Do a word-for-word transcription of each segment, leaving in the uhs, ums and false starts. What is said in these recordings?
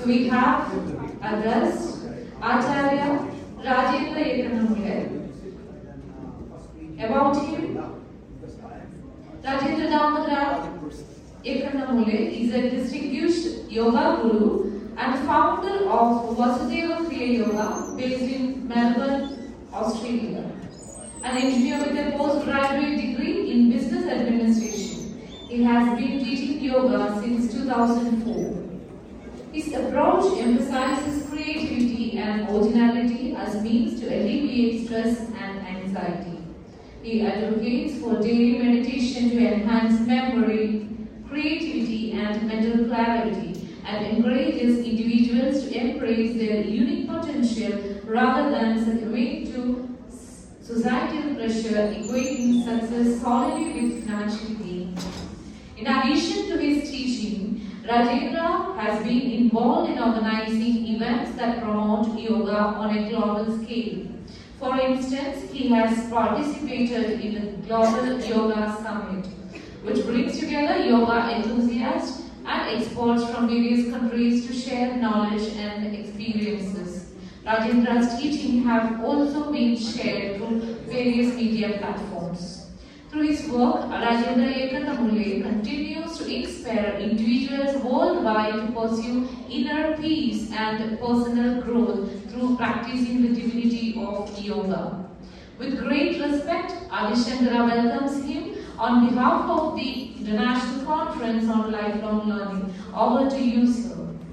So we have a guest, Acharya Rajendra Ekannamule. About him, Rajendra Damodar Ekannamule is a distinguished yoga guru and founder of Vasudeva Kriya Yoga based in Melbourne, Australia. An engineer with a postgraduate degree in business administration. He has been teaching yoga since two thousand four. His approach emphasizes creativity and originality as means to alleviate stress and anxiety. He advocates for daily meditation to enhance memory, creativity, and mental clarity, and encourages individuals to embrace their unique potential rather than succumb to societal pressure, equating success solely with financial gain. In addition to his teaching, Rajendra has been involved in organizing events that promote yoga on a global scale. For instance, he has participated in the Global Yoga Summit, which brings together yoga enthusiasts and experts from various countries to share knowledge and experiences. Rajendra's teaching have also been shared through various media platforms. Through his work, Rajendra Ekannamule continues to inspire individuals worldwide to pursue inner peace and personal growth through practicing the divinity of yoga. With great respect, Adishandra welcomes him on behalf of the International Conference on Lifelong Learning. Over to you, sir.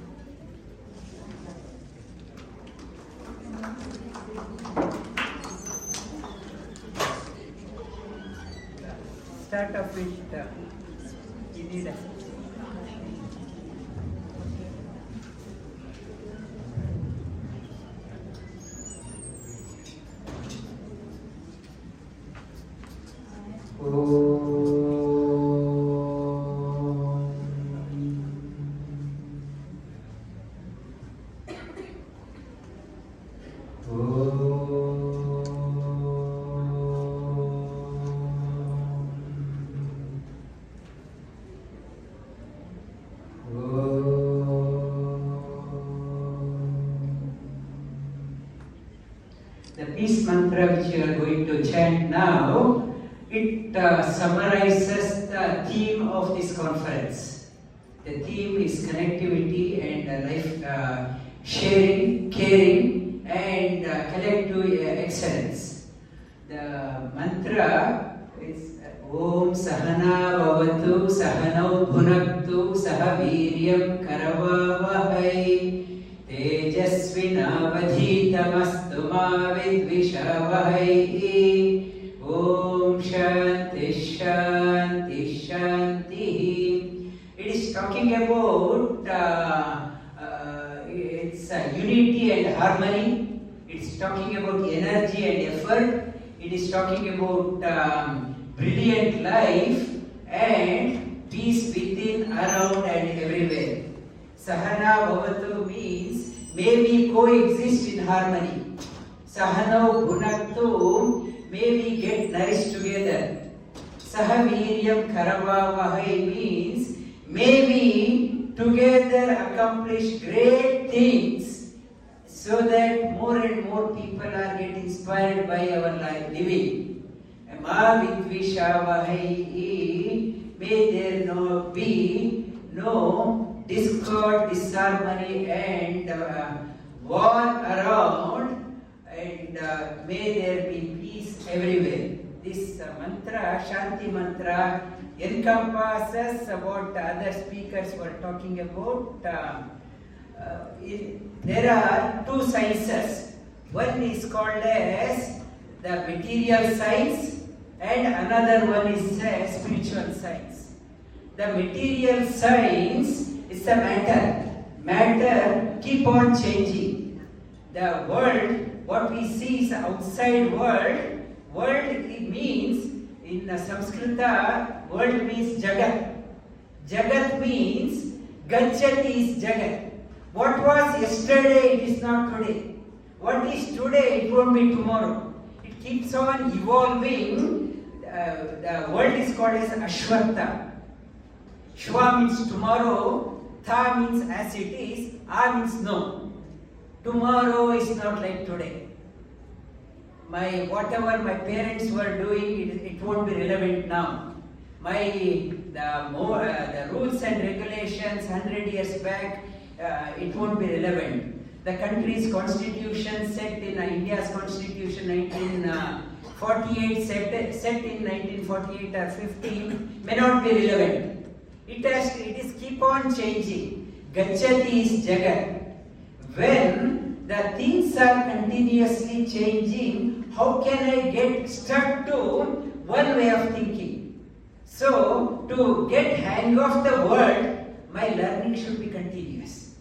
Start off with uh, you need a the peace mantra which you are going to chant now, it uh, summarizes the theme of this conference. The theme is connectivity and uh, life uh, sharing, caring, and uh, collective uh, excellence. The mantra is Om Sahana Bhavatu Sahanau Bhunaktu Sahaviryam Karavavahai Tejasvinavadhitamastu ma vidvishavahai. Om Shanti Shanti Shanti. It is talking about uh, uh, it's uh, unity and harmony. It is talking about energy and effort. It is talking about um, brilliant life and peace within, around, and everywhere. Sahana Bhavatu means may we coexist in harmony. Sahanau Bhunaktu, may we get nourished together. Sahaviryam Karavavahai means may we together accomplish great things so that more and more people are getting inspired by our life living. Ma vidvishavahai, may there no be no discord, disharmony, and uh, war around, and uh, may there be peace everywhere. This uh, mantra, Shanti mantra, encompasses what other speakers were talking about. Uh, uh, in, there are two sciences. One is called as the material science, and another one is uh, spiritual science. The material science is the matter. Matter keep on changing. The world, what we see is outside world. World it means, in Sanskrita, world means Jagat. Jagat means, Gacchati is Jagat. What was yesterday, it is not today. What is today, it won't be tomorrow. It keeps on evolving. Uh, the world is called as Ashwata. Shwa means tomorrow, Tha means as it is, A means no. Tomorrow is not like today. My whatever my parents were doing, it, it won't be relevant now. My the more uh, the rules and regulations hundred years back, uh, it won't be relevant. The country's constitution set in uh, India's constitution nineteen forty-eight set, set in nineteen forty-eight or fifteen may not be relevant. It has it is keep on changing. Gacchati is Jagat. When the things are continuously changing, how can I get stuck to one way of thinking? So, to get hang of the world, my learning should be continuous.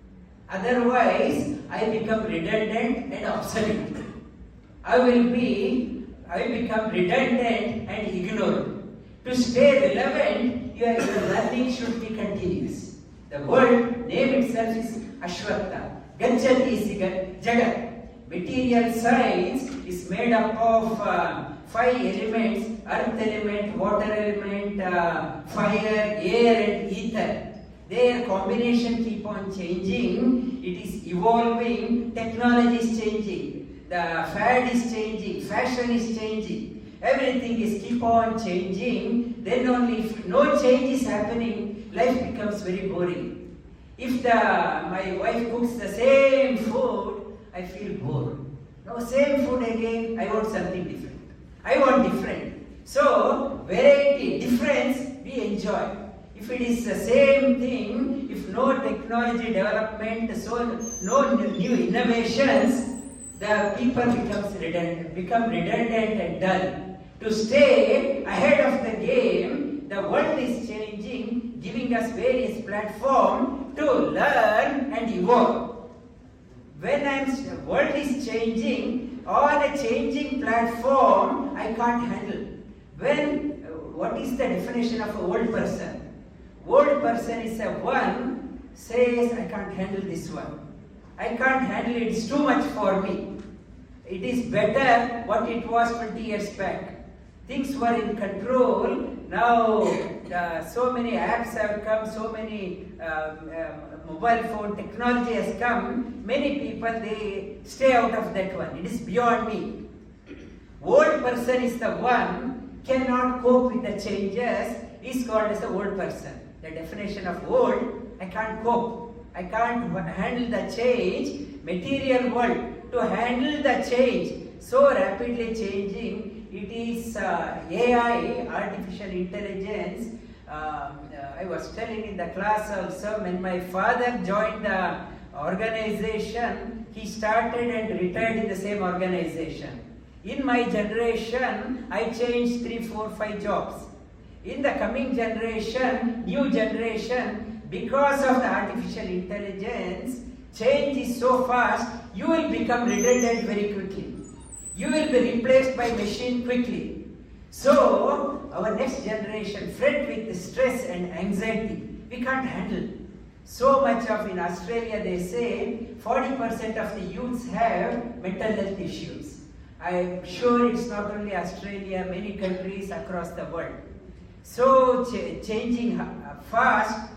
Otherwise, I become redundant and obsolete. I will be, I become redundant and ignored. To stay relevant, your, your learning should be continuous. The word name itself is Ashwatha. Gacchati is Jagat. Material science is made up of uh, five elements: earth element, water element, uh, fire, air and ether. Their combination keep on changing. It is evolving. Technology is changing. The fad is changing. Fashion is changing. Everything is keep on changing. Then only if no change is happening, life becomes very boring. If the my wife cooks the same food, I feel bored. No, same food again, I want something different. I want different. So, variety, difference, we enjoy. If it is the same thing, if no technology development, so no new innovations, the people becomes redundant, become redundant and dull. To stay ahead of the game, the world is changing, giving us various platforms to learn and evolve. When I'm, the world is changing, on a changing platform, I can't handle. When, uh, what is the definition of an old person? Old person is a one says, I can't handle this one. I can't handle it, it's too much for me. It is better what it was twenty years back. Things were in control. Now, uh, so many apps have come, so many um, um, mobile phone technology has come. Many people, they stay out of that one. It is beyond me. Old person is the one cannot cope with the changes, is called as a old person. The definition of old, I can't cope. I can't handle the change. Material world, to handle the change, so rapidly changing, it is uh, A I, artificial intelligence. Uh, uh, I was telling in the class also, when my father joined the organization, he started and retired in the same organization. In my generation, I changed three, four, five jobs. In the coming generation, new generation, because of the artificial intelligence, change is so fast, you will become redundant very quickly. You will be replaced by machine quickly. So, our next generation fret with stress and anxiety. We can't handle. So much of, in Australia they say, forty percent of the youths have mental health issues. I'm sure it's not only Australia, many countries across the world. So, ch changing fast,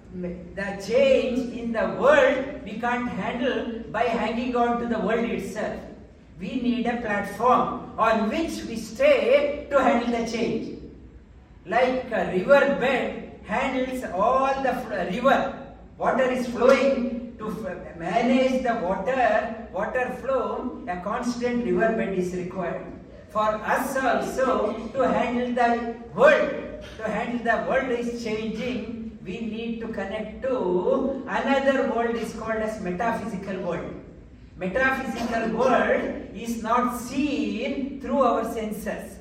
the change in the world we can't handle by hanging on to the world itself. We need a platform on which we stay to handle the change. Like a river bed handles all the river. Water is flowing. To manage the water, water flow, a constant river bed is required. For us also, to handle the world, to handle the world is changing, we need to connect to another world is called as metaphysical world. Metaphysical world is not seen through our senses.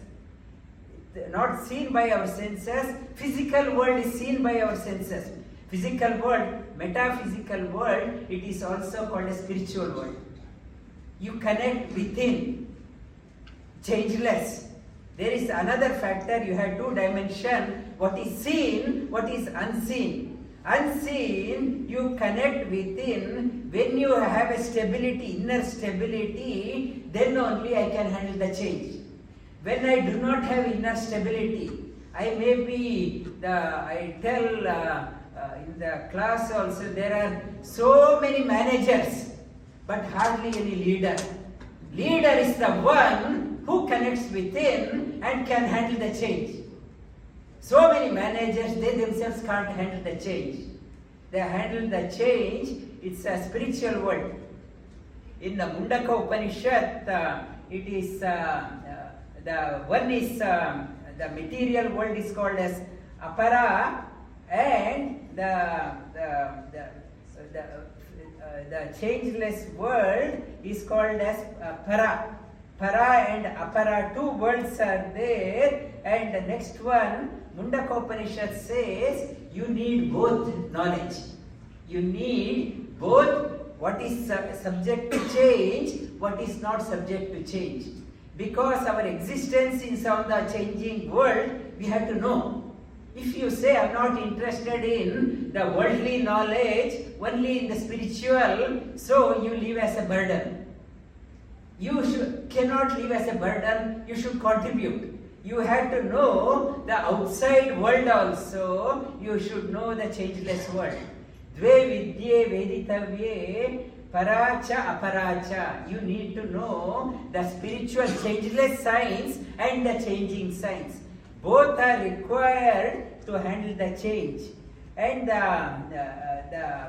Not seen by our senses. Physical world is seen by our senses. Physical world, metaphysical world, it is also called a spiritual world. You connect within, changeless. There is another factor, you have two dimensions, what is seen, what is unseen. Unseen, you connect within. When you have a stability, inner stability, then only I can handle the change. When I do not have inner stability, I may be, the, I tell uh, uh, in the class also, there are so many managers, but hardly any leader. Leader is the one who connects within and can handle the change. So many managers, they themselves can't handle the change. They handle the change, it's a spiritual world. In the Mundaka Upanishad, uh, it is, uh, uh, the one is, uh, the material world is called as apara, and the, the, the, the, uh, the changeless world is called as uh, para. Para and apara, two worlds are there, and the next one, Mundaka Upanishad says, you need both knowledge. You need both what is uh, subject to change, what is not subject to change. Because our existence in some the changing world, we have to know. If you say, I'm not interested in the worldly knowledge, only in the spiritual, so you live as a burden. You should, cannot live as a burden, you should contribute. You have to know the outside world also, you should know the changeless world. Dve vidye veditavye paracha aparacha. You need to know the spiritual changeless science and the changing science. Both are required to handle the change. And the, the, the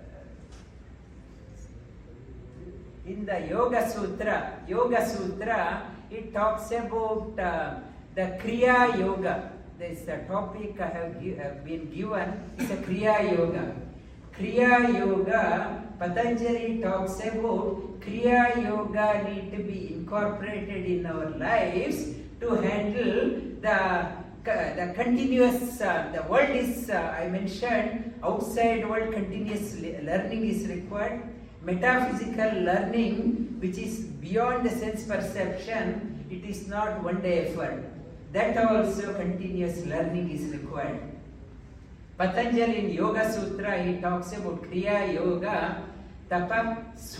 in the Yoga Sutra, Yoga Sutra, it talks about uh, the Kriya Yoga. This is the topic I have, give, have been given. It's a Kriya Yoga. Kriya Yoga, Patanjali talks about Kriya Yoga need to be incorporated in our lives to handle the, the continuous, uh, the world is, uh, I mentioned, outside world continuous learning is required. Metaphysical learning, which is beyond the sense perception, it is not one day effort. That also continuous learning is required. Patanjali in Yoga Sutra, he talks about Kriya Yoga, Tapa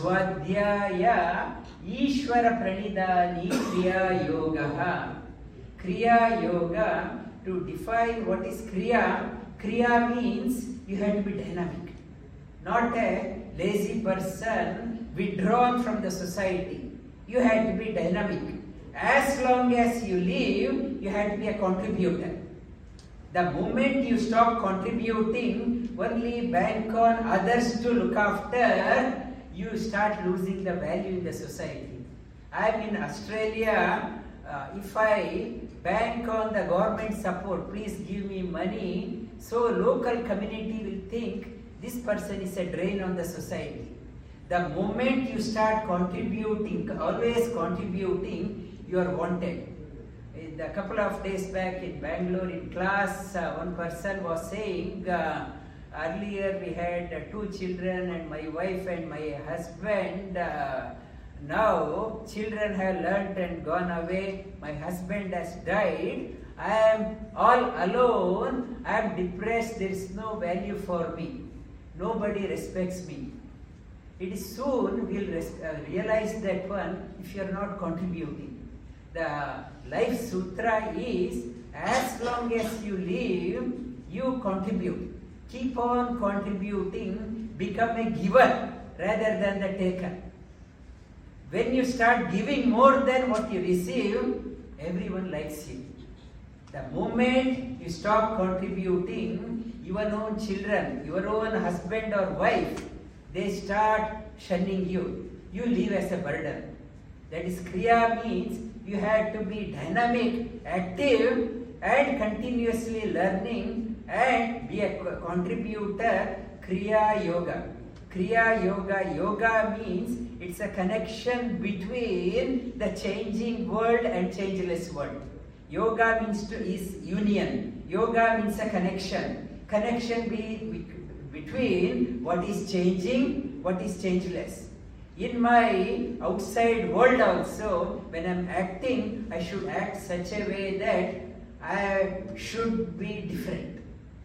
Swadhyaya Ishvara Pranidani Kriya Yoga. Kriya Yoga, to define what is Kriya, Kriya means you have to be dynamic, not a lazy person withdrawn from the society. You have to be dynamic. As long as you live, you have to be a contributor. The moment you stop contributing, only bank on others to look after, you start losing the value in the society. I am in Australia. Uh, if I bank on the government support, please give me money, so local community will think this person is a drain on the society. The moment you start contributing, always contributing, you are wanted. A couple of days back in Bangalore in class, uh, one person was saying, uh, earlier we had uh, two children and my wife and my husband. Uh, now children have learnt and gone away. My husband has died. I am all alone. I am depressed. There is no value for me. Nobody respects me. It is soon we will uh, realize that one if you are not contributing. The life sutra is, as long as you live, you contribute. Keep on contributing, become a giver rather than the taker. When you start giving more than what you receive, everyone likes you. The moment you stop contributing, your own children, your own husband or wife, they start shunning you. You live as a burden. That is, Kriya means you have to be dynamic, active, and continuously learning and be a contributor. Kriya Yoga. Kriya Yoga. Yoga means it's a connection between the changing world and changeless world. Yoga means to is union. Yoga means a connection. Connection be, between what is changing, what is changeless. In my outside world also, when I am acting, I should act such a way that I should be different.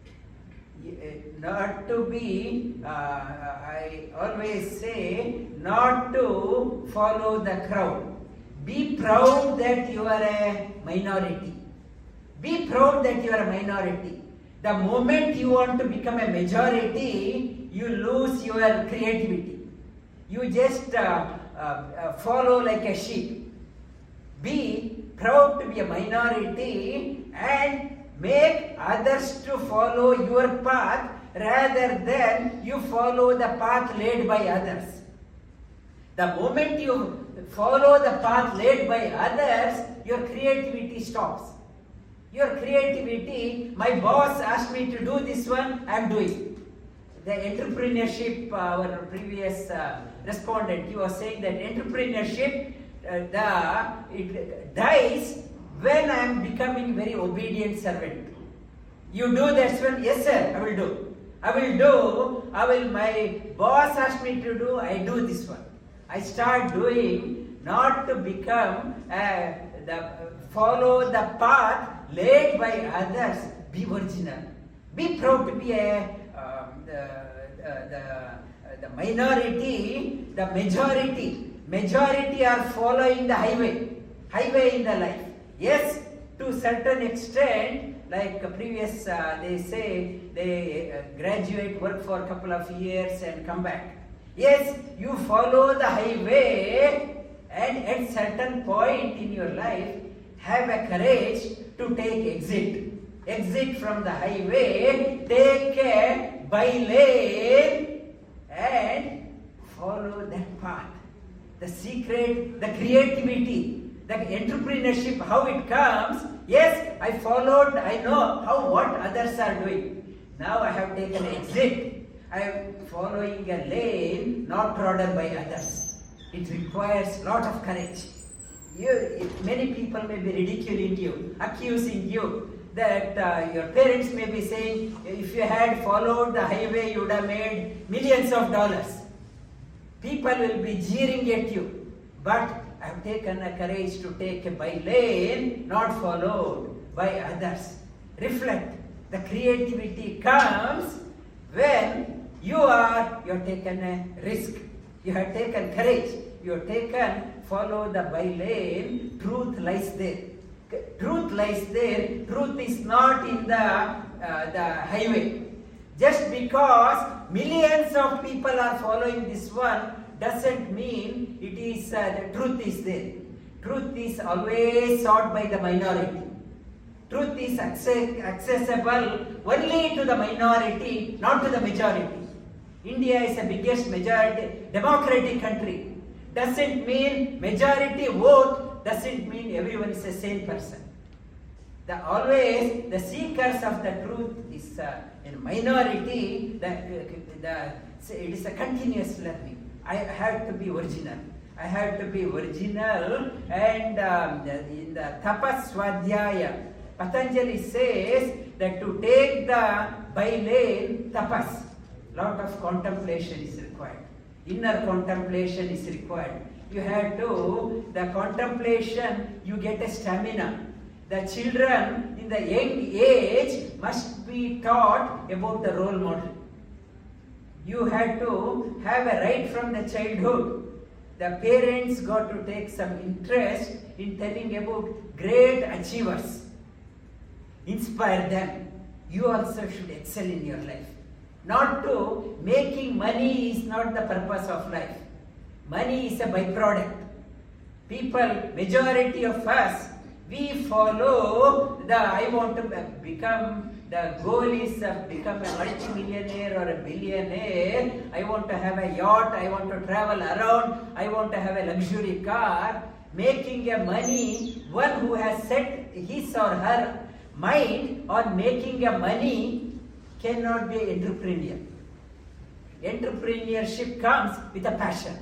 Not to be, uh, I always say, not to follow the crowd. Be proud that you are a minority. Be proud that you are a minority. The moment you want to become a majority, you lose your creativity. You just uh, uh, uh, follow like a sheep. Be proud to be a minority and make others to follow your path rather than you follow the path laid by others. The moment you follow the path laid by others, your creativity stops. Your creativity, my boss asked me to do this one, I am doing. The entrepreneurship, uh, our previous uh, respondent, he was saying that entrepreneurship, uh, the it dies when I am becoming very obedient servant. You do this one, yes sir, I will do. I will do, I will, my boss asked me to do, I do this one. I start doing, not to become, uh, the follow the path laid by others. Be original. Be proud to be a, um, the, uh, the, uh, the minority, the majority. Majority are following the highway. Highway in the life. Yes, to a certain extent, like uh, previous, uh, they say they uh, graduate, work for a couple of years and come back. Yes, you follow the highway and at certain point in your life, have a courage to take exit. Exit from the highway, take a by lane and follow that path. The secret, the creativity, the entrepreneurship, how it comes. Yes, I followed, I know how what others are doing. Now I have taken an exit. I am following a lane not trodden by others. It requires a lot of courage. You, many people may be ridiculing you, accusing you, that uh, your parents may be saying, if you had followed the highway, you would have made millions of dollars. People will be jeering at you. But I have taken a courage to take a by lane, not followed by others. Reflect. The creativity comes when you are, you have taken a risk. You have taken courage. You have taken, follow the by lane, truth lies there. Truth lies there. Truth is not in the, uh, the highway. Just because millions of people are following this one doesn't mean it is, uh, the truth is there. Truth is always sought by the minority. Truth is access accessible only to the minority, not to the majority. India is the biggest majority, democratic country. Doesn't mean majority vote, doesn't mean everyone is the same person. The always the seekers of the truth is uh, in minority. The, the, it is a continuous learning. I have to be original. I have to be original. And um, the, in the Tapas Swadhyaya, Patanjali says that to take the by lane tapas, lot of contemplation is required. Inner contemplation is required. You have to, the contemplation, you get a stamina. The children in the young age must be taught about the role model. You have to have a right from the childhood. The parents got to take some interest in telling about great achievers. Inspire them. You also should excel in your life. Not to, making money is not the purpose of life. Money is a byproduct. People, majority of us, we follow the, I want to become, the goal is to become a multi-millionaire or a billionaire. I want to have a yacht, I want to travel around, I want to have a luxury car. Making a money, one who has set his or her mind on making a money cannot be an entrepreneur. Entrepreneurship comes with a passion.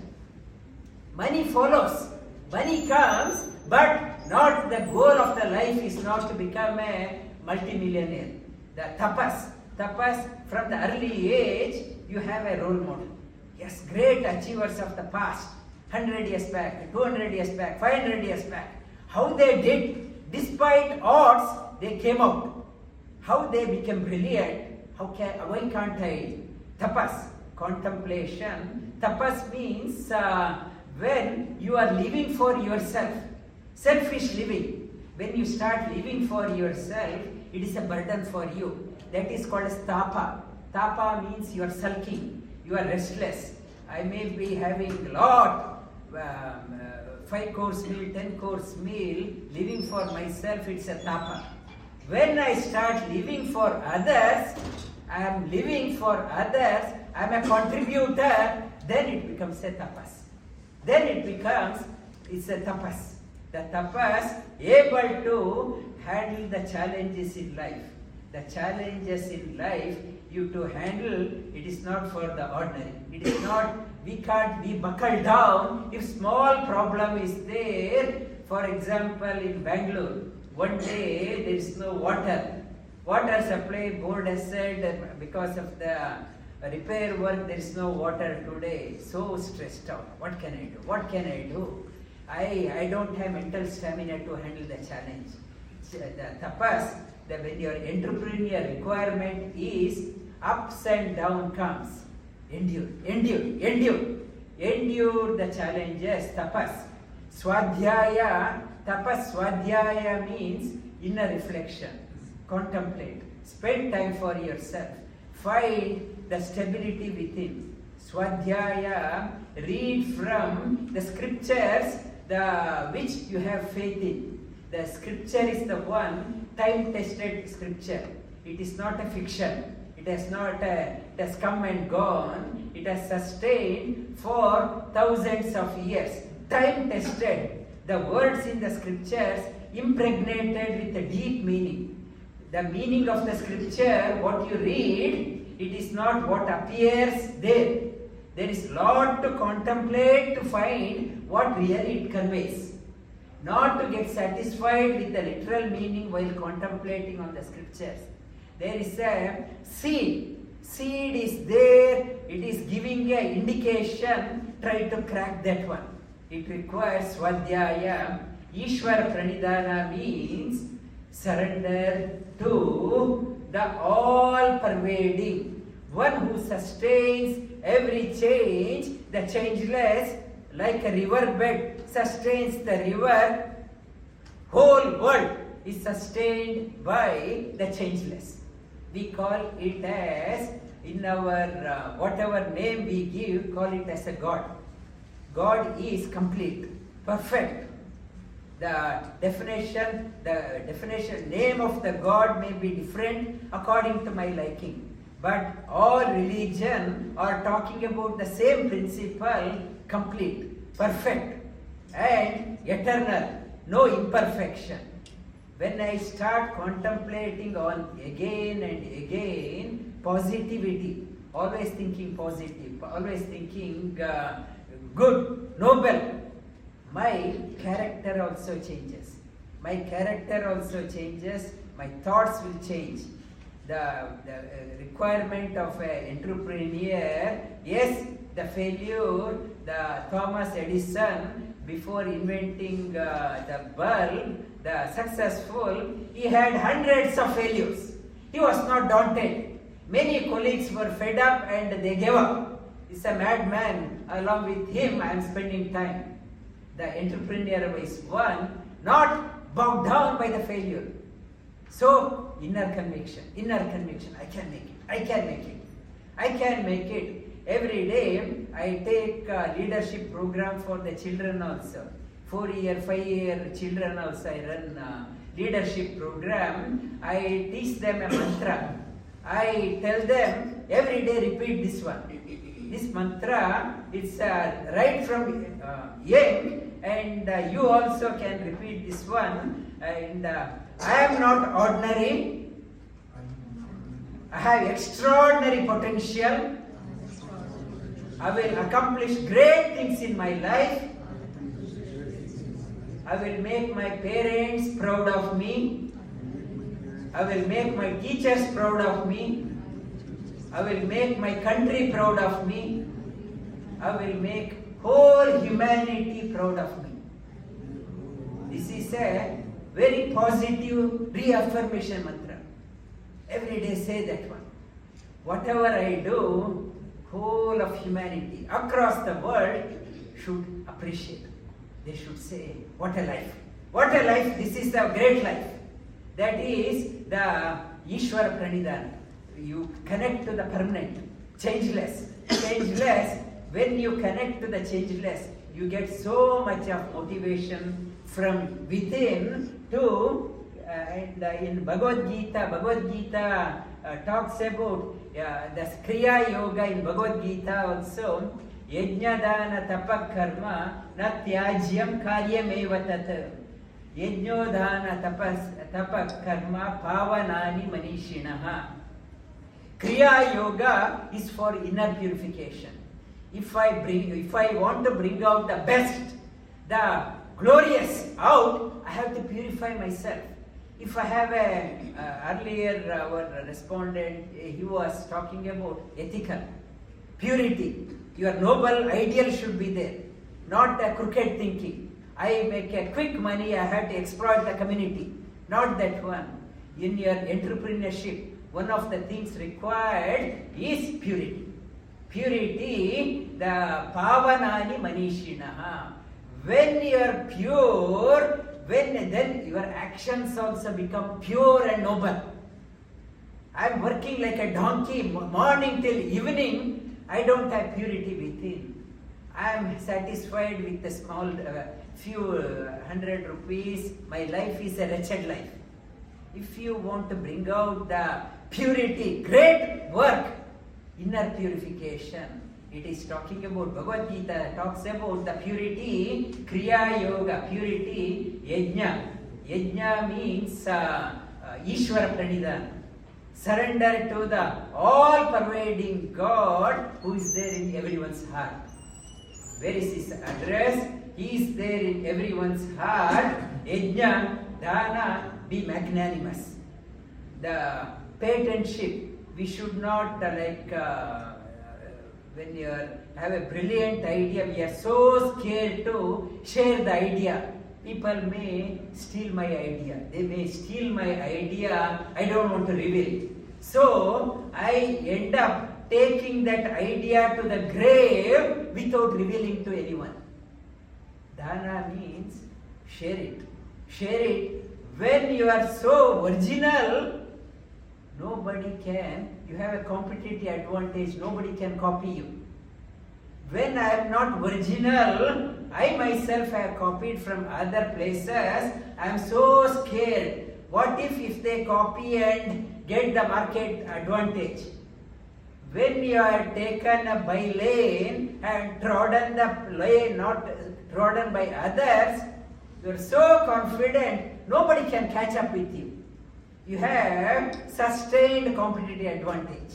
Money follows. Money comes, but not the goal of the life is not to become a multimillionaire. The tapas, tapas from the early age, you have a role model. Yes, great achievers of the past, one hundred years back, two hundred years back, five hundred years back. How they did, despite odds, they came out. How they became brilliant. How can, why can't I? Tapas, contemplation. Tapas means uh, when you are living for yourself, selfish living. When you start living for yourself, it is a burden for you. That is called as tapa. Tapa means you are sulking, you are restless. I may be having lot, um, uh, five course meal, ten course meal, living for myself, it's a tapa. When I start living for others, I am living for others, I am a contributor, then it becomes a tapas. Then it becomes, it's a tapas. The tapas able to handle the challenges in life. The challenges in life you to handle, it is not for the ordinary. It is not, we can't be buckled down if small problem is there. For example, in Bangalore, one day there is no water. Water supply board has said because of the repair work there is no water today. So stressed out. What can I do? What can I do? I, I don't have mental stamina to handle the challenge. The tapas, that when your entrepreneur requirement is ups and down comes, endure, endure, endure, endure the challenges, tapas. Swadhyaya, tapas swadhyaya means inner reflection, contemplate, spend time for yourself, find the stability within. Swadhyaya, read from the scriptures the which you have faith in. The scripture is the one time-tested scripture. It is not a fiction. It has not, uh, it has come and gone. It has sustained for thousands of years. Time-tested. The words in the scriptures impregnated with a deep meaning. The meaning of the scripture, what you read, it is not what appears there. There is lot to contemplate to find what really it conveys. Not to get satisfied with the literal meaning while contemplating on the scriptures. There is a seed. Seed is there. It is giving an indication. Try to crack that one. It requires swadhyaya. Ishvara pranidhana means surrender to the all-pervading, one who sustains every change, the changeless, like a river bed sustains the river. Whole world is sustained by the changeless. We call it as, in our uh, whatever name we give, call it as a God. God is complete, perfect. The definition, the definition, name of the God may be different according to my liking. But all religion are talking about the same principle, complete, perfect, and eternal, no imperfection. When I start contemplating on again and again positivity, always thinking positive, always thinking uh, good, noble, my character also changes. My character also changes, my thoughts will change. The, the requirement of an entrepreneur, yes, the failure, the Thomas Edison, before inventing uh, the bulb, the successful, he had hundreds of failures. He was not daunted. Many colleagues were fed up and they gave up. He's a madman. Along with him, I am spending time. The entrepreneur is one, not bowed down by the failure. So, inner conviction, inner conviction, I can make it, I can make it, I can make it. Every day, I take a leadership program for the children also. Four year, five year children also, I run a leadership program. I teach them a mantra. I tell them, every day repeat this one. This mantra, it's uh, right from uh, young, and uh, you also can repeat this one. And uh, I am not ordinary. I have extraordinary potential. I will accomplish great things in my life. I will make my parents proud of me. I will make my teachers proud of me. I will make my country proud of me. I will make whole humanity proud of me. This is a very positive reaffirmation mantra. Every day say that one. Whatever I do, whole of humanity across the world should appreciate. They should say, what a life, What a life! This is the great life. That is the Ishvara Pranidhana. You connect to the permanent, changeless. Changeless, when you connect to the changeless, you get so much of motivation from within to, uh, and uh, in Bhagavad Gita, Bhagavad Gita uh, talks about uh, the Kriya Yoga in Bhagavad Gita also, Yajna Dana Tapa Karma Na Tyajyam Karyameva Tat. Yajnodhana tapas tapa karma pavanani manishinaha. Kriya Yoga is for inner purification. If I bring, if I want to bring out the best, the glorious out, I have to purify myself. If I have a uh, earlier our respondent, he was talking about ethical purity. Your noble ideal should be there, not a crooked thinking. I make a quick money, I have to exploit the community. Not that one. In your entrepreneurship, one of the things required is purity. Purity, the pavanani manishinaha. When you are pure, when then your actions also become pure and noble. I am working like a donkey, morning till evening, I don't have purity within. I am satisfied with the small, uh, few uh, hundred rupees. My life is a wretched life. If you want to bring out the purity, great work, inner purification. It is talking about, Bhagavad Gita talks about the purity, Kriya Yoga, purity, Yajna. Yajna means uh, uh, Ishvara Pranidhana. Surrender to the all-pervading God who is there in everyone's heart. Where is his address? He is there in everyone's heart. Yajna, Dana, be magnanimous. The patentship, we should not uh, like, uh, when you have a brilliant idea, we are so scared to share the idea. People may steal my idea. They may steal my idea. I don't want to reveal it. So, I end up taking that idea to the grave without revealing to anyone. Dana means share it. Share it. When you are so original, nobody can, you have a competitive advantage, nobody can copy you. When I am not original, I myself have copied from other places, I am so scared. What if, if they copy and get the market advantage? When you are taken by lane and trodden the lane, not trodden by others, you are so confident, nobody can catch up with you. You have sustained competitive advantage.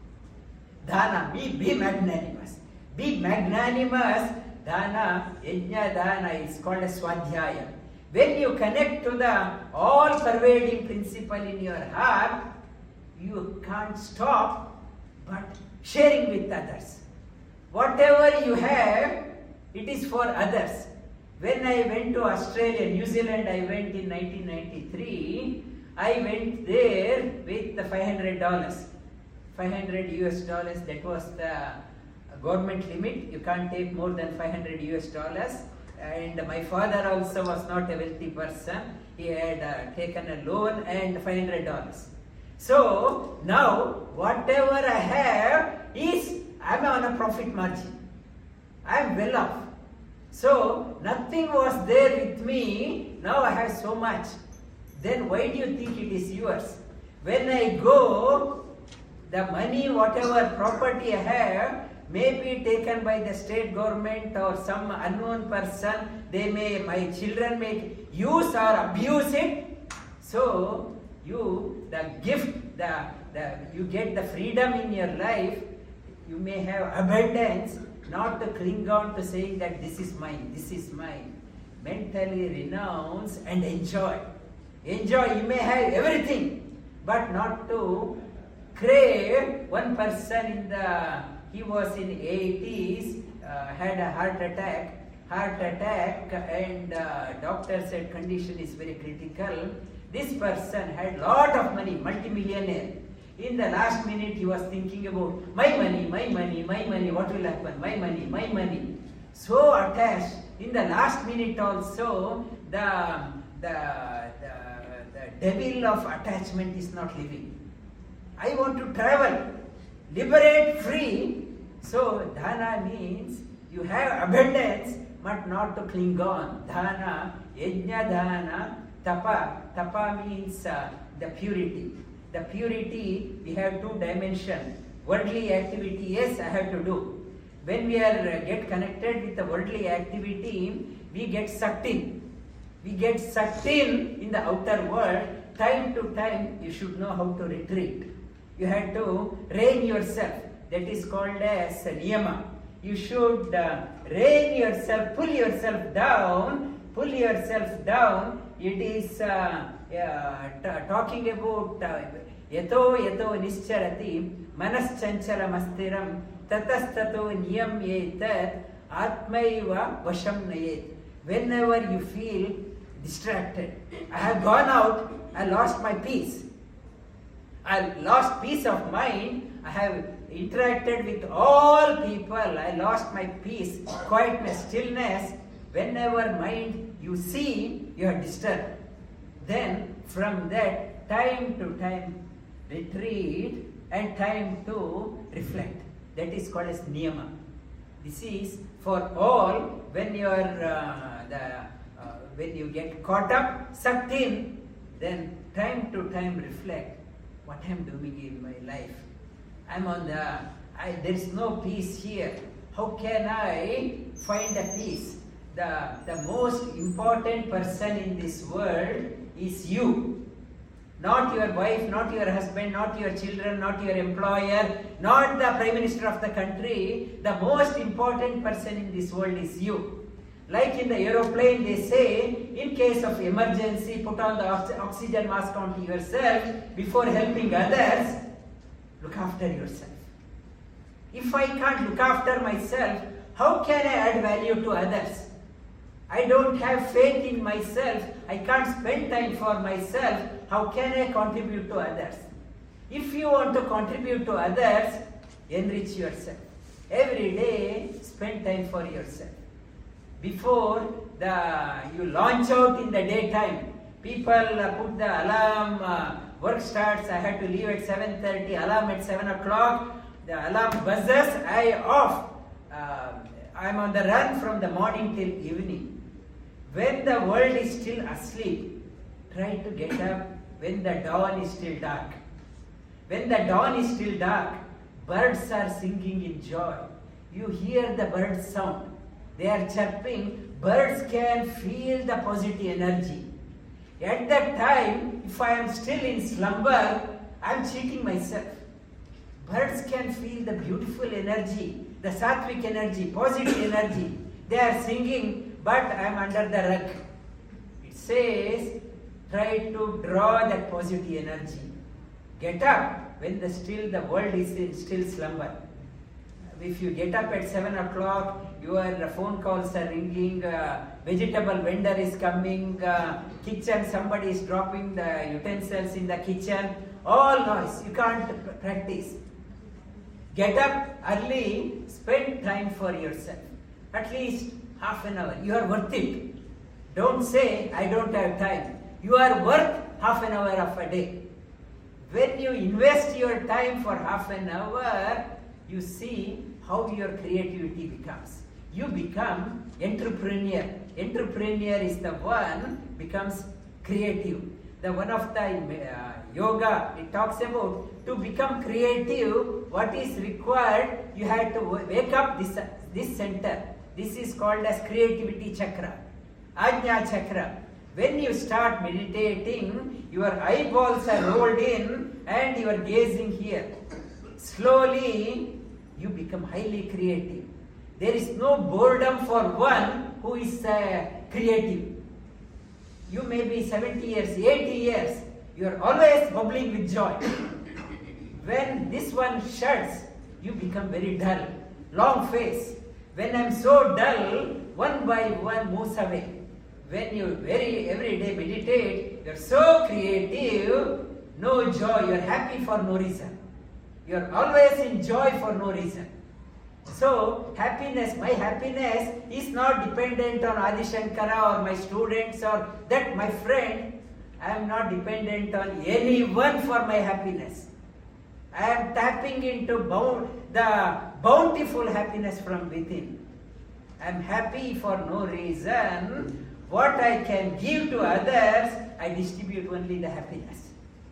Dana, be, be magnanimous. Be magnanimous. Dana, Yajna Dana is called a Swadhyaya. When you connect to the all-pervading principle in your heart, you can't stop but sharing with others. Whatever you have, it is for others. When I went to Australia, New Zealand, I went in nineteen ninety-three, I went there with the five hundred dollars. five hundred U S dollars, that was the government limit. You can't take more than five hundred U S dollars. And my father also was not a wealthy person. He had uh, taken a loan and five hundred dollars. So now whatever I have is, I am on a profit margin. I am well off. So nothing was there with me. Now I have so much. Then why do you think it is yours? When I go, the money, whatever property I have, may be taken by the state government or some unknown person. They may, my children may use or abuse it. So you, the gift, the, the you get the freedom in your life. You may have abundance, not to cling on to saying that this is mine, this is mine. Mentally renounce and enjoy. Enjoy, you may have everything, but not to crave. One person in the, he was in eighties, uh, had a heart attack, heart attack and uh, doctor said condition is very critical. This person had lot of money, multi-millionaire. In the last minute he was thinking about my money, my money, my money, what will happen, my money, my money. So attached. In the last minute also, the the, the, the devil of attachment is not living. I want to travel, liberate, free. So dhana means you have abundance, but not to cling on. Dhana, yajna dhana, tapa. Tapa means uh, the purity. The purity, we have two dimensions. Worldly activity, yes, I have to do. When we are uh, get connected with the worldly activity, we get sucked in. We get sucked in in the outer world. Time to time, you should know how to retreat. You have to rein yourself. That is called as niyama. You should uh, rein yourself, pull yourself down, pull yourself down. It is uh, uh, t- talking about yato yato nischarati manaschanchalam astiram tatastato niyamyetat atmaiva vasham nayet. Whenever you feel distracted, I have gone out, I lost my peace. I lost peace of mind. I have interacted with all people. I lost my peace, quietness, stillness. Whenever mind you see, you are disturbed. Then from that, time to time, retreat and time to reflect. That is called as niyama. This is for all when you are uh, the uh, when you get caught up, sucked in. Then time to time reflect. What I am doing in my life? I'm on the, I, there is no peace here. How can I find a peace? The, the most important person in this world is you. Not your wife, not your husband, not your children, not your employer, not the Prime Minister of the country. The most important person in this world is you. Like in the aeroplane, they say, in case of emergency, put on the ox- oxygen mask onto yourself before helping others. Look after yourself. If I can't look after myself, how can I add value to others? I don't have faith in myself. I can't spend time for myself. How can I contribute to others? If you want to contribute to others, enrich yourself. Every day, spend time for yourself. Before the you launch out in the daytime, people uh, put the alarm, uh, work starts, I had to leave at seven thirty, alarm at seven o'clock, the alarm buzzes, I off. Uh, I'm on the run from the morning till evening. When the world is still asleep, try to get up when the dawn is still dark. When the dawn is still dark, birds are singing in joy. You hear the birds sound. They are chirping. Birds can feel the positive energy. At that time, if I am still in slumber, I am cheating myself. Birds can feel the beautiful energy, the sattvic energy, positive energy. They are singing, but I am under the rug. It says, try to draw that positive energy. Get up when the still the world is in still slumber. If you get up at seven o'clock, your phone calls are ringing, uh, vegetable vendor is coming, uh, kitchen, somebody is dropping the utensils in the kitchen, all noise, you can't practice. Get up early, spend time for yourself. At least half an hour, you are worth it. Don't say, I don't have time. You are worth half an hour of a day. When you invest your time for half an hour, you see how your creativity becomes. You become entrepreneur. Entrepreneur is the one becomes creative. The one of the uh, yoga, it talks about to become creative, what is required, you have to wake up this, this center. This is called as creativity chakra, Ajna chakra. When you start meditating, your eyeballs are rolled in and you are gazing here. Slowly, you become highly creative. There is no boredom for one who is uh, creative. You may be seventy years, eighty years, you are always bubbling with joy. When this one shuts, you become very dull, long face. When I am so dull, one by one moves away. When you very every day meditate, you are so creative, no joy, you are happy for no reason. You are always in joy for no reason. So happiness, my happiness is not dependent on Adi Shankara or my students or that my friend. I am not dependent on anyone for my happiness. I am tapping into bound, the bountiful happiness from within. I am happy for no reason. What I can give to others, I distribute only the happiness.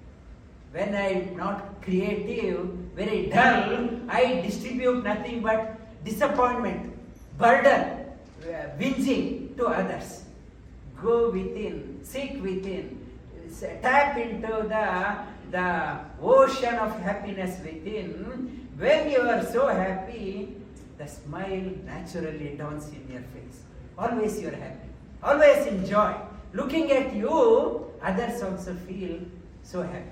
When I am not creative, very dull, I distribute nothing but disappointment, burden, uh, whinging to others. Go within, seek within, tap into the, the ocean of happiness within. When you are so happy, the smile naturally dawns in your face. Always you are happy. Always enjoy. Looking at you, others also feel so happy.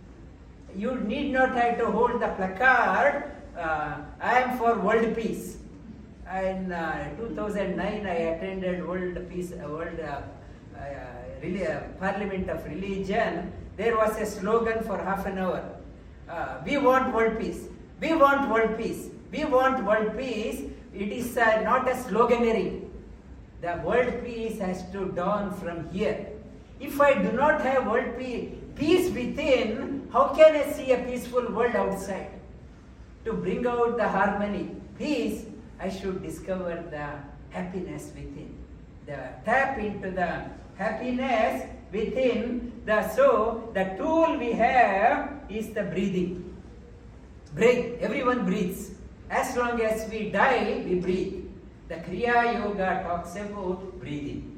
You need not have to hold the placard, uh, I am for world peace. In uh, two thousand nine, I attended World Peace, uh, World uh, uh, really, uh, Parliament of Religion. There was a slogan for half an hour. Uh, we want world peace. We want world peace. We want world peace. It is uh, not a sloganeering. The world peace has to dawn from here. If I do not have world peace, peace within, how can I see a peaceful world outside? To bring out the harmony, peace, I should discover the happiness within. The tap into the happiness within. The so the tool we have is the breathing. Breathe. Everyone breathes. As long as we die, we breathe. The Kriya Yoga talks about breathing.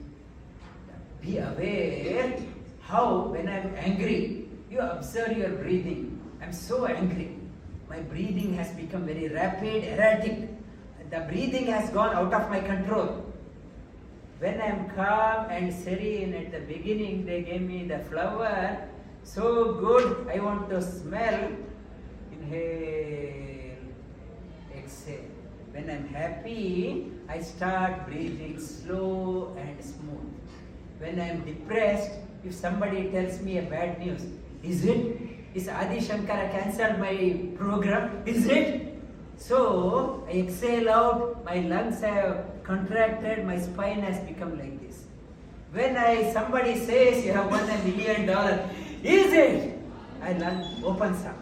Be aware how when I am angry, you observe your breathing. I am so angry. My breathing has become very rapid, erratic. The breathing has gone out of my control. When I am calm and serene, at the beginning they gave me the flower, so good, I want to smell. Inhale, exhale. When I am happy, I start breathing slow and smooth. When I am depressed, if somebody tells me a bad news, is it? Is Adi Shankara cancelled my program? Is it? So, I exhale out, my lungs have contracted, my spine has become like this. When I somebody says you have won a million dollars, is it? I lung opens up.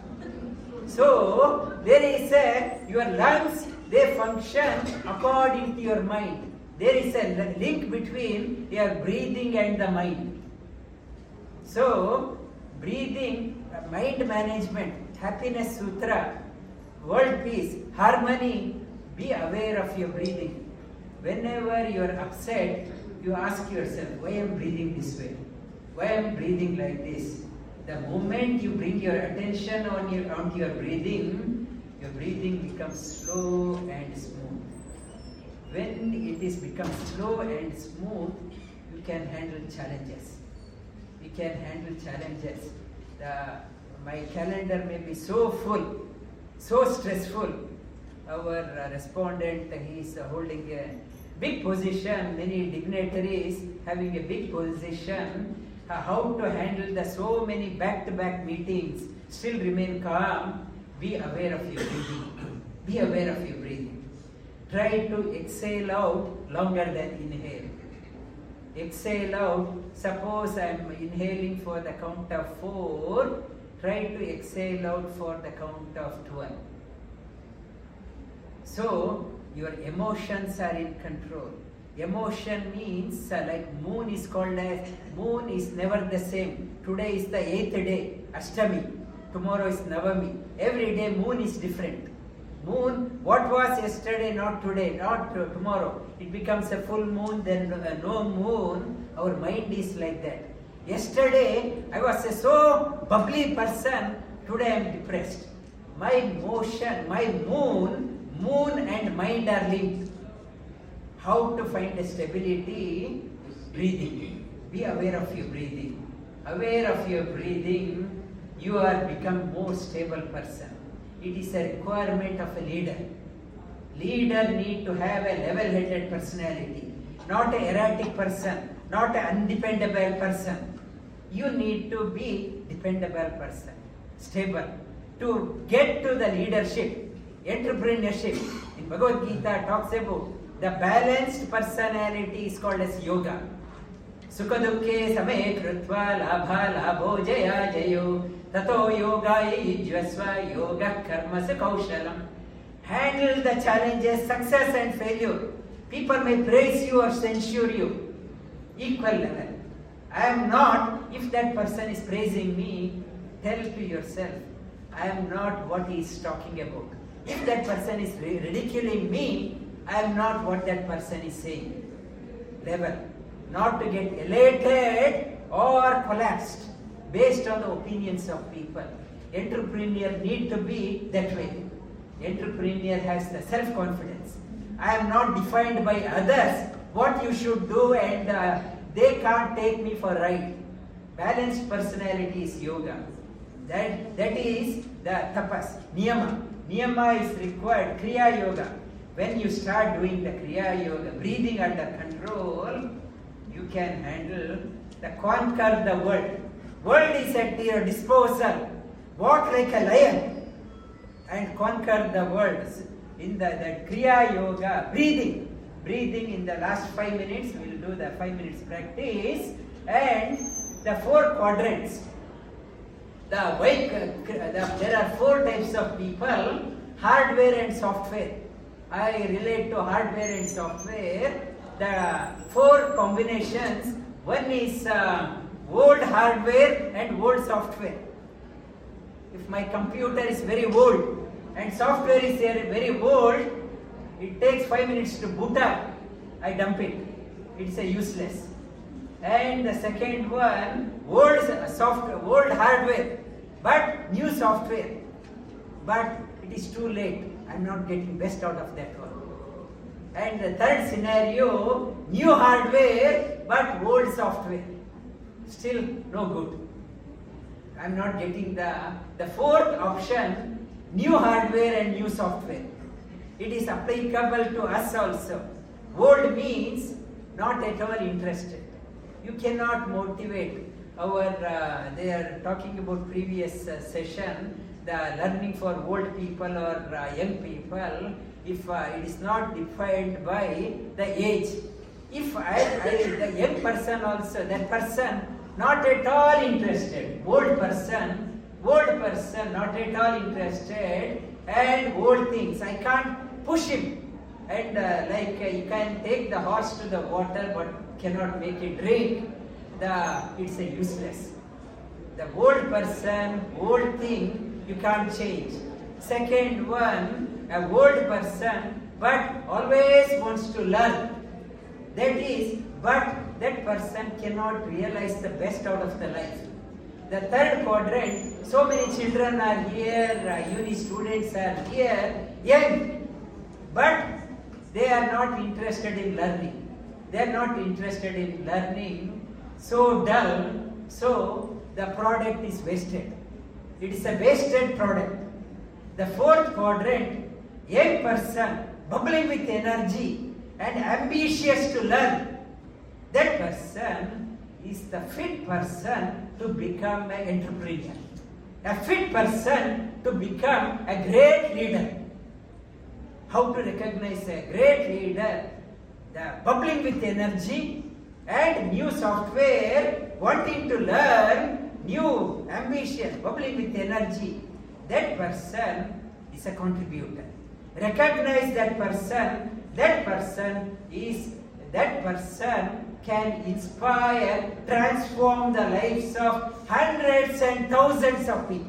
So, there is a, your lungs, they function according to your mind. There is a link between your breathing and the mind. So, breathing, mind management, happiness sutra, world peace, harmony, be aware of your breathing. Whenever you are upset, you ask yourself, why I am breathing this way? Why I am breathing like this? The moment you bring your attention on your, onto your breathing, your breathing becomes slow and smooth. When it is become slow and smooth, you can handle challenges. You can handle challenges. The, my calendar may be so full, so stressful. Our uh, respondent, he is uh, holding a big position, many dignitaries having a big position. Uh, how to handle the so many back-to-back meetings, still remain calm. Be aware of your breathing. Be aware of your breathing. Try to exhale out longer than inhale. Exhale out. Suppose I am inhaling for the count of four. Try to exhale out for the count of twelve. So, your emotions are in control. Emotion means, uh, like moon is called as, moon is never the same. Today is the eighth day, Ashtami. Tomorrow is Navami. Every day moon is different. Moon, what was yesterday, not today, not uh, tomorrow. It becomes a full moon, then uh, no moon. Our mind is like that. Yesterday, I was a so bubbly person. Today I am depressed. My motion, my moon, moon and mind are linked. How to find a stability? Breathing. Be aware of your breathing. Aware of your breathing, you are become more stable person. It is a requirement of a leader. Leader need to have a level-headed personality, not an erratic person, not an undependable person. You need to be dependable person, stable. To get to the leadership, entrepreneurship, The Bhagavad Gita talks about the balanced personality is called as yoga. Sukha dukkhe same krutva labha labho jaya jayo tato yogaya yujvasva yoga karmasu kaushalam. Handle the challenges, success and failure. People may praise you or censure you. Equal level. I am not, if that person is praising me, tell to yourself, I am not what he is talking about. If that person is ridiculing me, I am not what that person is saying. Level. Not to get elated or collapsed based on the opinions of people. Entrepreneur need to be that way. Entrepreneur has the self-confidence. I am not defined by others what you should do, and uh, they can't take me for right. Balanced personality is yoga. That, that is the tapas, niyama. Niyama is required, kriya yoga. When you start doing the kriya yoga, breathing under control, you can handle the conquer the world. World is at your disposal. Walk like a lion and conquer the world. In the that kriya yoga, breathing. Breathing in the last five minutes, we will do the five minutes practice. And the four quadrants. The, the, there are four types of people, hardware and software. I relate to hardware and software. The four combinations, one is uh, old hardware and old software. If my computer is very old and software is very old, it takes five minutes to boot up, I dump it. It's a useless. And the second one, old software, old hardware, but new software. But it is too late. I'm not getting best out of that one. And the third scenario, new hardware, but old software. Still no good. I'm not getting the, the fourth option, new hardware and new software. It is applicable to us also. Old means not at all interested. You cannot motivate our, uh, they are talking about previous uh, session, the learning for old people or uh, young people, if uh, it is not defined by the age. If I, I, the young person also, that person not at all interested, old person, old person not at all interested, and old things, I can't push him. And uh, like uh, you can take the horse to the water but cannot make it drink, the, it's a useless. The old person, old thing, you can't change. Second one, a old person but always wants to learn. That is, but that person cannot realize the best out of the life. The third quadrant, so many children are here, uh, uni students are here, young, but they are not interested in learning. They are not interested in learning, so dull, so the product is wasted. It is a wasted product. The fourth quadrant, young person, bubbling with energy and ambitious to learn. That person is the fit person to become an entrepreneur. A fit person to become a great leader. How to recognize a great leader? The bubbling with energy and new software, wanting to learn, new ambition, bubbling with energy. That person is a contributor. Recognize that person. That person is, that person can inspire, transform the lives of hundreds and thousands of people.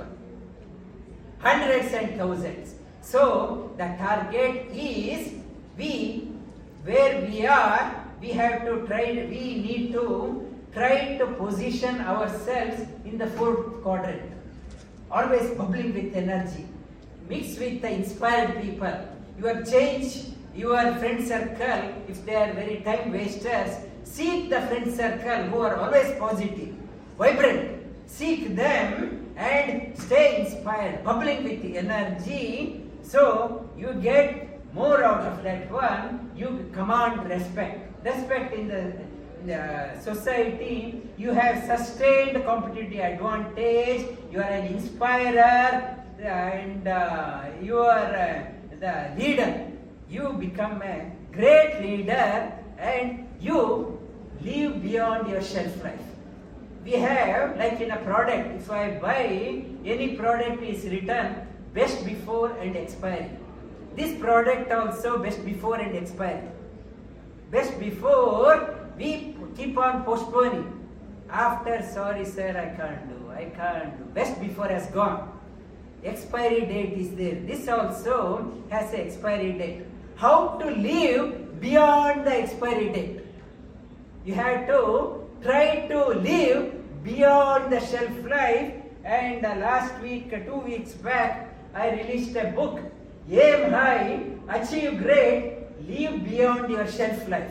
Hundreds and thousands. So, the target is, we, where we are, we have to try, we need to try to position ourselves in the fourth quadrant. Always bubbling with energy. Mix with the inspired people. Your change, your friend circle, if they are very time wasters, seek the friend circle who are always positive, vibrant. Seek them and stay inspired, bubbling with the energy. So you get more out of that one. You command respect. Respect in the, in the society. You have sustained competitive advantage. You are an inspirer and uh, you are uh, the leader. you become a great leader and you live beyond your shelf life. We have, like in a product, if I buy any product is written best before and expiry. This product also best before and expiry. Best before, we keep on postponing. After, sorry sir, I can't do, I can't do. Best before has gone. Expiry date is there. This also has an expiry date. How to live beyond the expiry date? You have to try to live beyond the shelf life. And uh, last week, uh, two weeks back, I released a book, Aim High, Achieve Great, Live Beyond Your Shelf Life.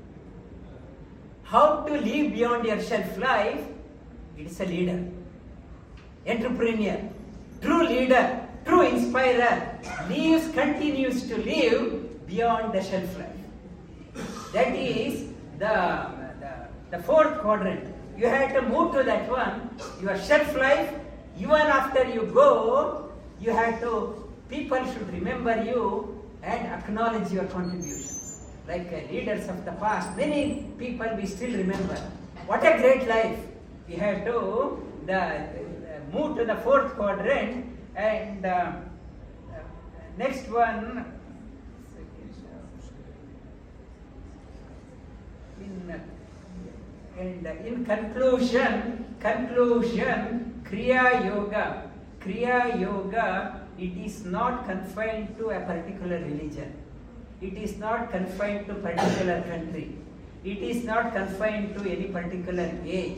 How to live beyond your shelf life? It is a leader, entrepreneur, true leader, true inspirer, lives, continues to live beyond the shelf life. That is the, the, the fourth quadrant. You have to move to that one. Your shelf life, even after you go, you have to, people should remember you and acknowledge your contribution. Like uh, leaders of the past, many people we still remember. What a great life. We have to the, uh, move to the fourth quadrant and uh, uh, next one. In, uh, and uh, in conclusion, conclusion, Kriya Yoga. Kriya Yoga, it is not confined to a particular religion. It is not confined to particular country. It is not confined to any particular age.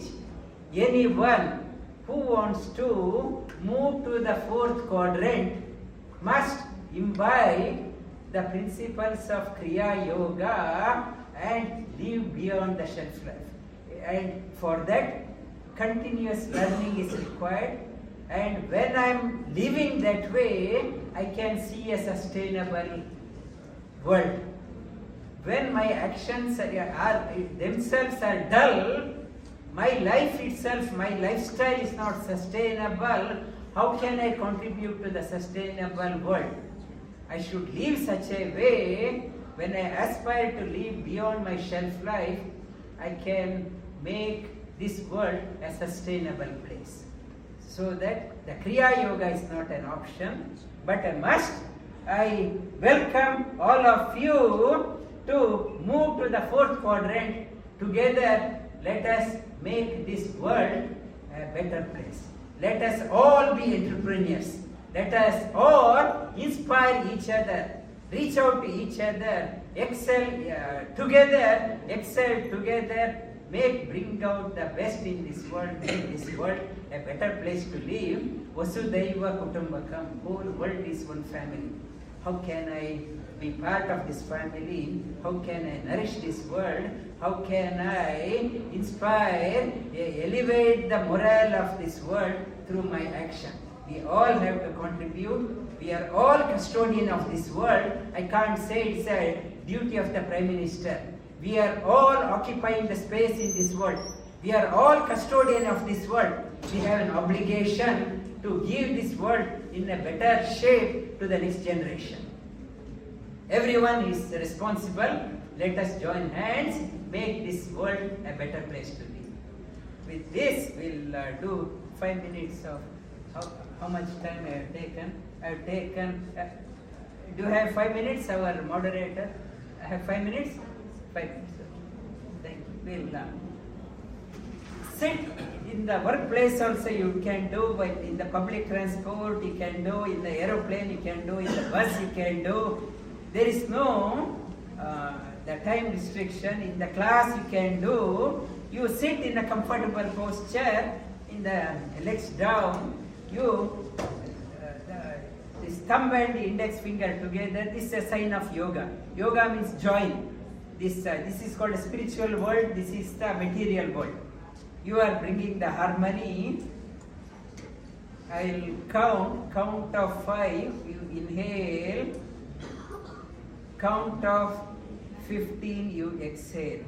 Anyone who wants to move to the fourth quadrant must imbibe the principles of Kriya Yoga and live beyond the shelf life. And for that, continuous learning is required. And when I am living that way, I can see a sustainable world. When my actions are, are themselves are dull, my life itself, my lifestyle is not sustainable, how can I contribute to the sustainable world? I should live such a way, when I aspire to live beyond my shelf life, I can make this world a sustainable place. So that the Kriya Yoga is not an option, but a must. I welcome all of you to move to the fourth quadrant. Together, let us make this world a better place. Let us all be entrepreneurs. Let us all inspire each other, reach out to each other, excel uh, together, excel together, make, bring out the best in this world, make this world a better place to live. Vasudhaiva Kutumbakam, whole world is one family. How can I be part of this family? How can I nourish this world? How can I inspire, elevate the morale of this world through my action? We all have to contribute. We are all custodian of this world. I can't say it's a duty of the Prime Minister. We are all occupying the space in this world. We are all custodian of this world. We have an obligation to give this world in a better shape to the next generation. Everyone is responsible. Let us join hands, make this world a better place to live. With this, we'll uh, do five minutes of how, how much time I have taken. I have taken, uh, do you have five minutes, our moderator? I have five minutes? Five minutes. Thank you. We'll uh, sit in the workplace also you can do, but in the public transport you can do, in the aeroplane you can do, in the bus you can do. There is no uh, the time restriction. In the class you can do. You sit in a comfortable posture, in the legs down. You, uh, the, this thumb and the index finger together. This is a sign of yoga. Yoga means join. This, uh, this is called a spiritual world. This is the material world. You are bringing the harmony. I'll count, count of five. You inhale. Count of fifteen, you exhale.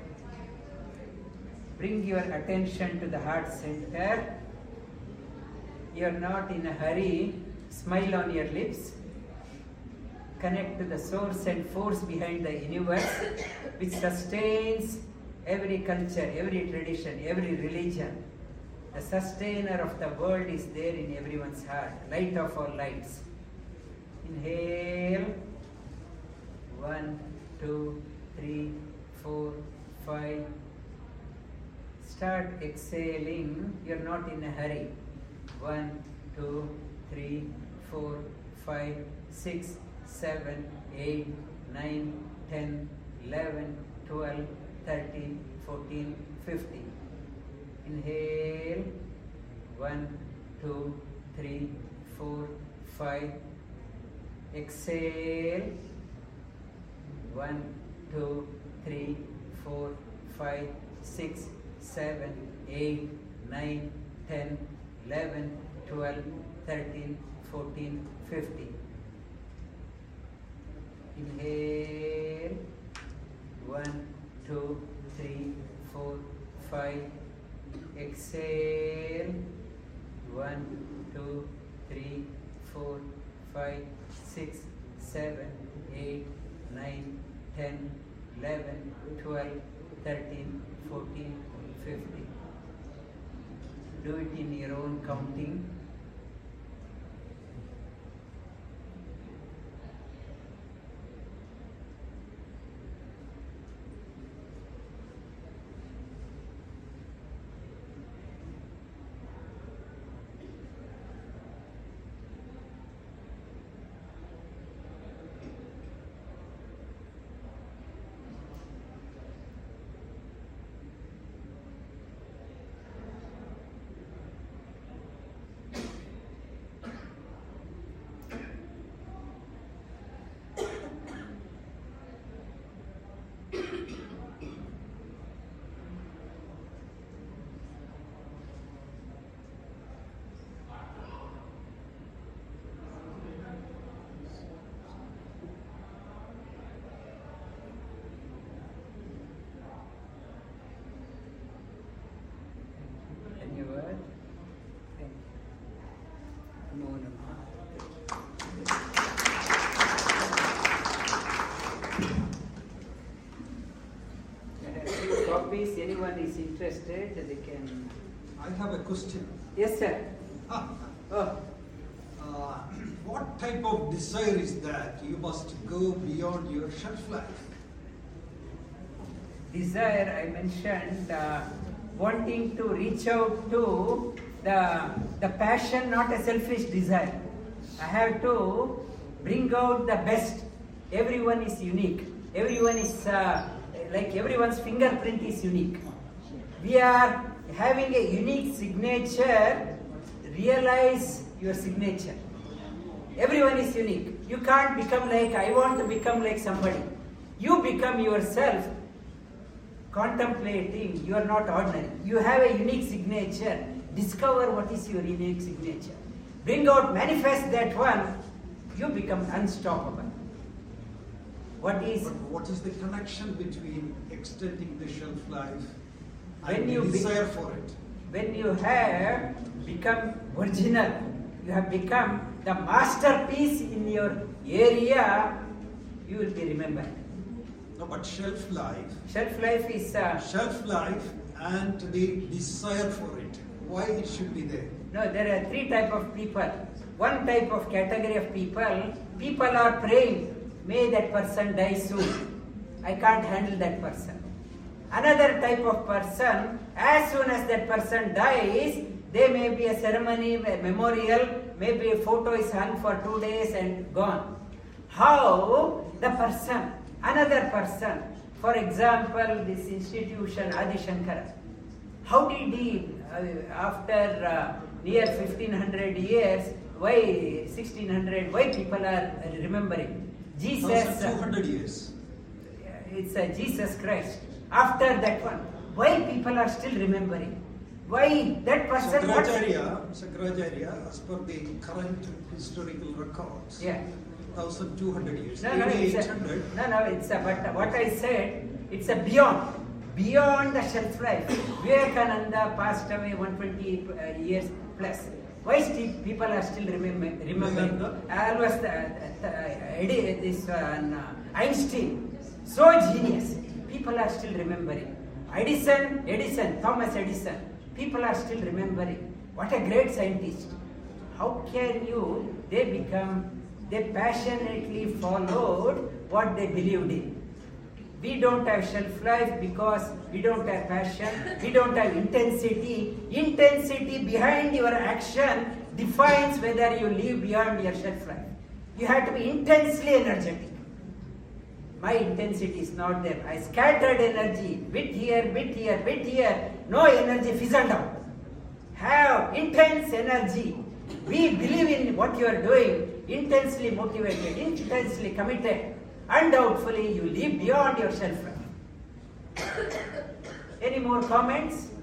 Bring your attention to the heart center. You are not in a hurry. Smile on your lips. connect to the source and force behind the universe, which sustains every culture, every tradition, every religion. The sustainer of the world is there in everyone's heart, light of all lights. Inhale. One, two, three, four, five. Start exhaling. You're not in a hurry. One, two, three, four, five, six, seven, eight, nine, ten, eleven, twelve, thirteen, fourteen, fifteen. Inhale. One, two, three, four, five. Exhale. One, two, three, four, five, six, seven, eight, nine, ten, eleven, twelve, thirteen, fourteen, fifteen. Inhale. One, two, three, four, five. Exhale. One, two, three, four, five, six, seven, eight, nine, ten, eleven, twelve, thirteen, fourteen, fifteen. Do it in your own counting. If anyone is interested, they can. I have a question. Yes, sir. Ah, Oh, uh, what type of desire is that? You must go beyond your shelf life. desire, I mentioned uh, wanting to reach out to the, the passion, not a selfish desire. I have to bring out the best. Everyone is unique. Everyone is uh, like everyone's fingerprint is unique. We are having a unique signature. Realize your signature. Everyone is unique. You can't become like, I want to become like somebody. You become yourself. Contemplating, you are not ordinary. You have a unique signature. Discover what is your unique signature. Bring out, manifest that one. You become unstoppable. What is? But what is the connection between extending the shelf life When and you the be- desire for it? When you have become original, you have become the masterpiece in your area, you will be remembered. No, but shelf life, Shelf life is uh, shelf life and the desire for it. Why it should be there? no. There are three type of people. One type of category of people. People are praying, may that person die soon. I can't handle that person. Another type of person, as soon as that person dies, there may be a ceremony, a memorial, maybe a photo is hung for two days and gone. How the person, another person, for example, this institution, Adi Shankara, how did he, uh, after uh, near fifteen hundred years, why sixteen hundred, why people are remembering? Jesus, two hundred years. it's a Jesus Christ. After that one, why people are still remembering? Why that person? what- Sakaracharya, Sakaracharya, as per the current historical records, Yeah. one thousand two hundred years. No, no, it's eight a, hundred. no, no, it's a, but what I said, it's a beyond, beyond the shelf life. Vivekananda passed away one hundred twenty uh, years plus. Why still people are still remember, remembering? Always the, the, the, this uh, Einstein, so genius. People are still remembering. Edison, Edison, Thomas Edison. People are still remembering. What a great scientist. How can you, they become, they passionately followed what they believed in. We don't have shelf life because we don't have passion, we don't have intensity. Intensity behind your action defines whether you live beyond your shelf life. You have to be intensely energetic. My intensity is not there. I scattered energy, bit here, bit here, bit here. No energy fizzled out. Have intense energy. We believe in what you are doing, intensely motivated, intensely committed. Undoubtedly, you live beyond your shelf life. Any more comments?